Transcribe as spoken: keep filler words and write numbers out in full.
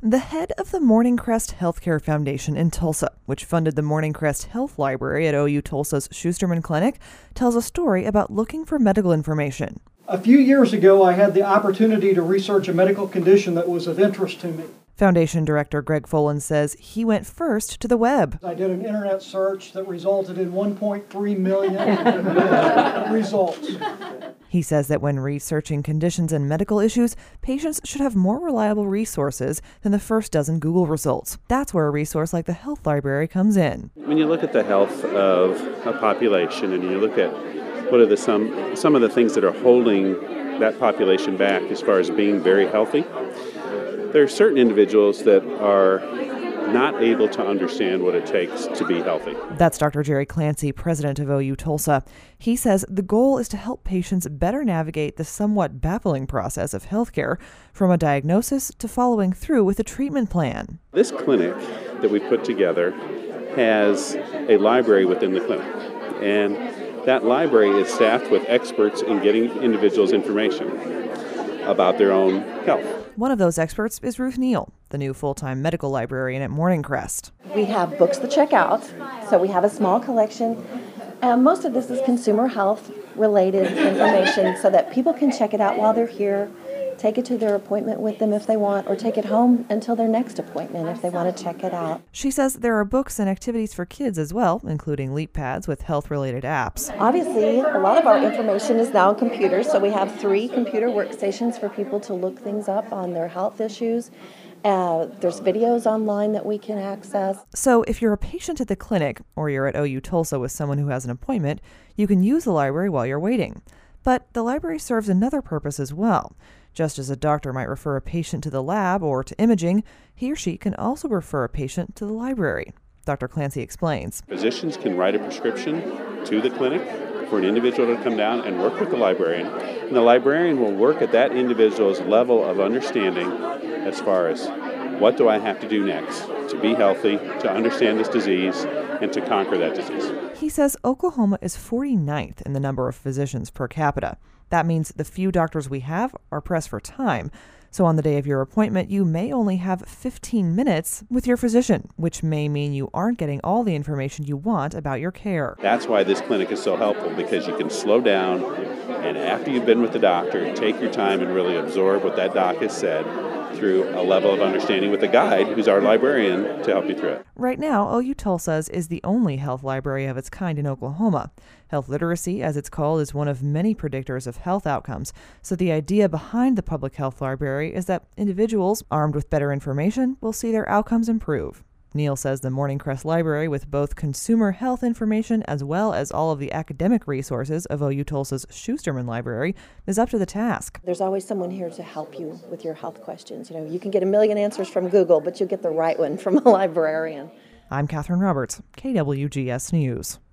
The head of the Morning Crest Healthcare Foundation in Tulsa, which funded the Morning Crest Health Library at O U Tulsa's Schusterman Clinic, tells a story about looking for medical information. A few years ago, I had the opportunity to research a medical condition that was of interest to me. Foundation Director Greg Folan says he went first to the web. I did an internet search that resulted in one point three million results. He says that when researching conditions and medical issues, patients should have more reliable resources than the first dozen Google results. That's where a resource like the Health Library comes in. When you look at the health of a population and you look at what are the some some of the things that are holding that population back as far as being very healthy, there are certain individuals that are not able to understand what it takes to be healthy. That's Doctor Jerry Clancy, president of O U Tulsa. He says the goal is to help patients better navigate the somewhat baffling process of healthcare, from a diagnosis to following through with a treatment plan. This clinic that we put together has a library within the clinic, and that library is staffed with experts in getting individuals information about their own health. One of those experts is Ruth Neal, the new full-time medical librarian at Morning Crest. We have books to check out, so we have a small collection. Um, most of this is consumer health related information so that people can check it out while they're here, take it to their appointment with them if they want, or take it home until their next appointment if they want to check it out. She says there are books and activities for kids as well, including leap pads with health-related apps. Obviously, a lot of our information is now on computers, so we have three computer workstations for people to look things up on their health issues. Uh, there's videos online that we can access. So if you're a patient at the clinic, or you're at O U Tulsa with someone who has an appointment, you can use the library while you're waiting. But the library serves another purpose as well. Just as a doctor might refer a patient to the lab or to imaging, he or she can also refer a patient to the library. Doctor Clancy explains. Physicians can write a prescription to the clinic for an individual to come down and work with the librarian, and the librarian will work at that individual's level of understanding as far as what do I have to do next to be healthy, to understand this disease, and to conquer that disease. He says Oklahoma is forty-ninth in the number of physicians per capita. That means the few doctors we have are pressed for time. So on the day of your appointment, you may only have fifteen minutes with your physician, which may mean you aren't getting all the information you want about your care. That's why this clinic is so helpful, because you can slow down, and after you've been with the doctor, take your time and really absorb what that doc has said through a level of understanding with a guide who's our librarian to help you through it. Right now, O U Tulsa's is the only health library of its kind in Oklahoma. Health literacy, as it's called, is one of many predictors of health outcomes. So the idea behind the public health library is that individuals armed with better information will see their outcomes improve. Neal says the Morning Crest Library, with both consumer health information as well as all of the academic resources of O U Tulsa's Schusterman Library, is up to the task. There's always someone here to help you with your health questions. You know, you can get a million answers from Google, but you'll get the right one from a librarian. I'm Catherine Roberts, K W G S News.